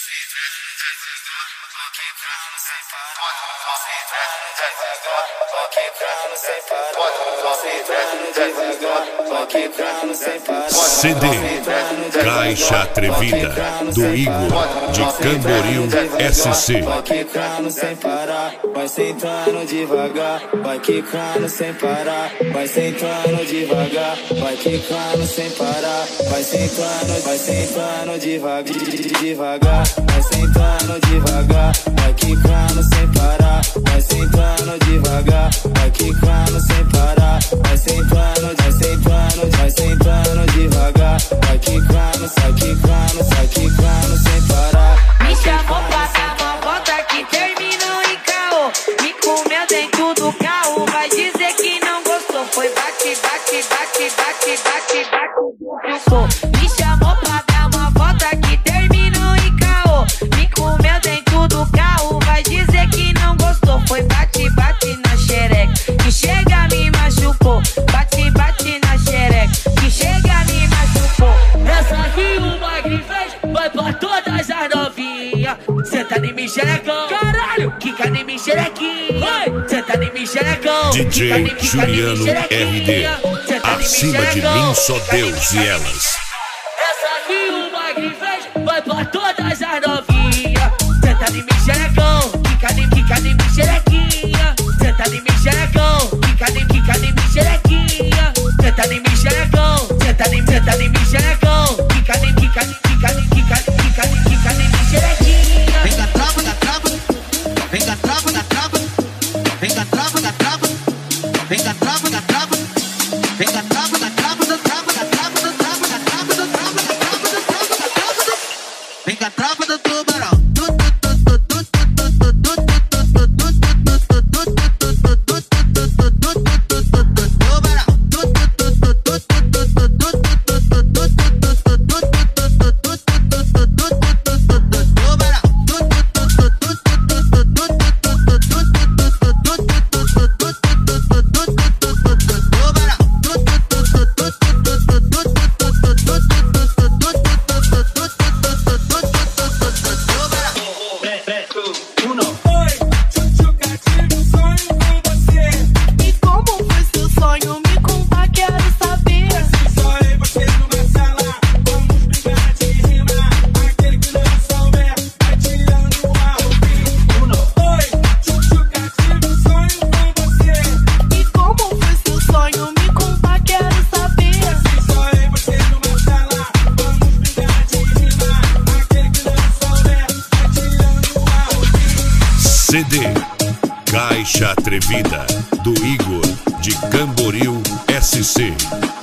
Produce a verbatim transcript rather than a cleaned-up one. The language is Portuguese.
C D Caixa Atrevida do Igor de Camboriú S C. Vai quicando sem parar, vai sentando devagar, vai quicando sem parar, vai sentando devagar, vai quicando sem parar, vai sentando, vai sentando devagar, devagar, vai sentando devagar, vai quicando sem parar, vai sentando devagar, vai quicando sem parar, vai sentando, vai sentando, vai sentando devagar, vai quicando, sai quicando, sai quicando sem parar. Me chamou pra dar uma volta que terminou em caô. Me comeu dentro do carro, vai dizer que não gostou. Foi bate, bate, bate, bate, bate, bate, ficou. Me chamou pra dar uma volta que terminou em caô. Me comeu dentro do carro, vai dizer que não gostou. Foi bate, bate na xereca, que chega me machucou. Bate, bate na xereca, que chega me machucou. Essa que o Magri fez vai pra todas as novinhas. Senta em mim, xerecão. Caralho, quica em mim, xerequinha. Senta em mim, xerecão. D J Juliano R D. Acima de mim só Deus e elas. Essa que o Magri fez vai pra todas as novinhas. Senta em mim, xerecão. Quica em quica em mim, xerequinha. Senta em mim, xerecão. Quica em quica em mim, xerequinha. Senta em mim, xerecão. Senta em senta em mim, xerecão. Quica em quica em quica em quica em quica em quica em mim, xerequinha. Vem da trava, da trava, vem da trava, da trava, vem da trava, da trava, vem da trava, da trava, vem da trava, da trava, da trava, da trava, da trava, da trava, da trava, da trava, da trava, da trava, vem da trava do tubarão. C D Caixa Atrevida do Igor de Camboriú S C.